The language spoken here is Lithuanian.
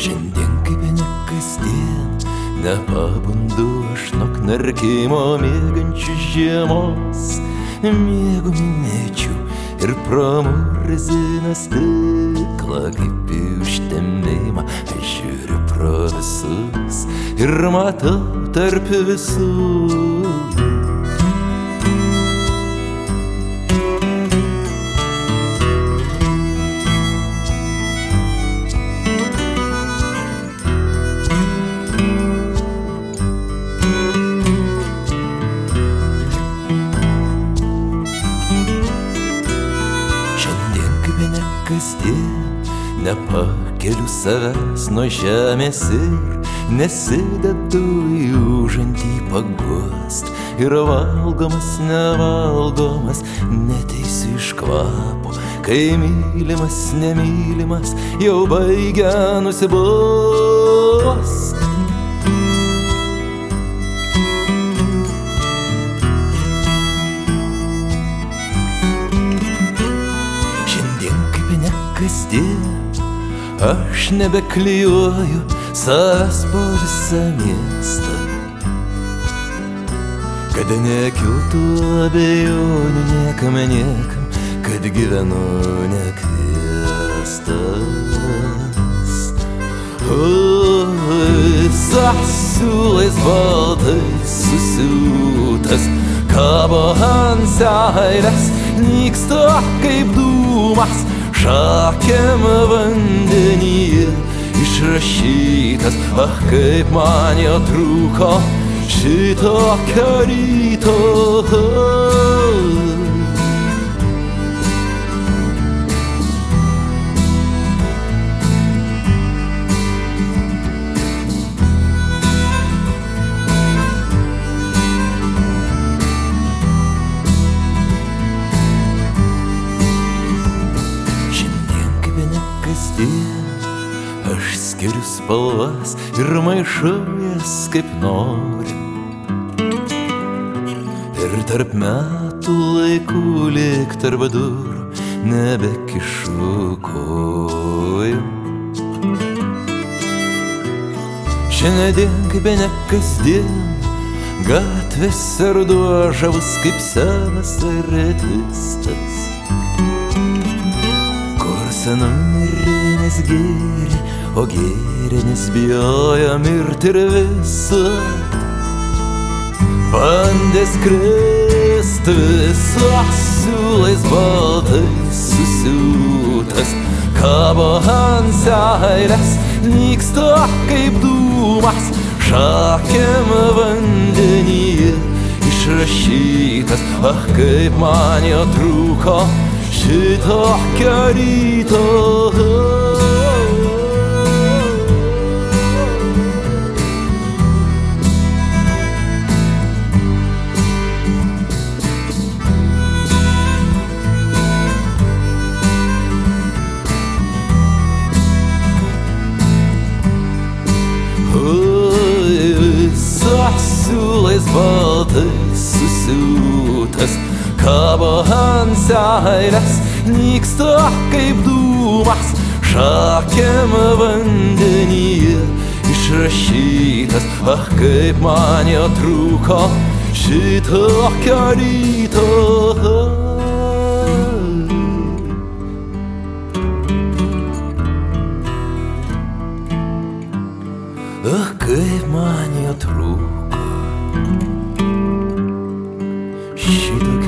Šiandien kaip ne kasdien, nepabundu aš nuo knarkimo miegančių žiemos. Miegu minėčių ir pro murziną stiklą, kaip į užtemimą aš žiūriu pro visus ir matau tarp visų. Kasdien nepakeliu savęs nuo žemės ir nesidedu į užantį paguost. Ir valgomas, nevalgomas, neteisiu iš kvapo, kai mylimas, nemylimas jau baigia nusibost. Kasdien aš nebeklijuoju savęs po visą miestą, kad nekiltų abejonių niekam, kad gyvenu nekviestas. Visas siūlais baltais susiūtas kabo ant seilės, nyksta kaip dūmas, šakėm vandenyje išrašytas. Ach, kaip man jo trūko šitokio ryto. Aš skiriu spalvas ir maišau jas kaip noriu, ir tarp metų laikų lyg tarp durų nebekišu kojų. Šiandien kaip ne kasdien, gatvėse ruduo žavus kaip senas aretistas, kur senumirinės gėrė, o gėrinės bijojo mirti ir visad bandė skrist. Visas siūlais baltais susiūtas kabo ant seilės, nyksta kaip dūmas, šakėm vandenyje išrašytas. Ach, kaip man jo trūko šitokio ryto. Siūlais baltais susiūtas kabo ant seilės, nyksta kaip dūmas, šakėm vandenyje išrašytas. Ach, kaip man jo trūko šitokio ryto. Ach, kaip man jo trūko šitokio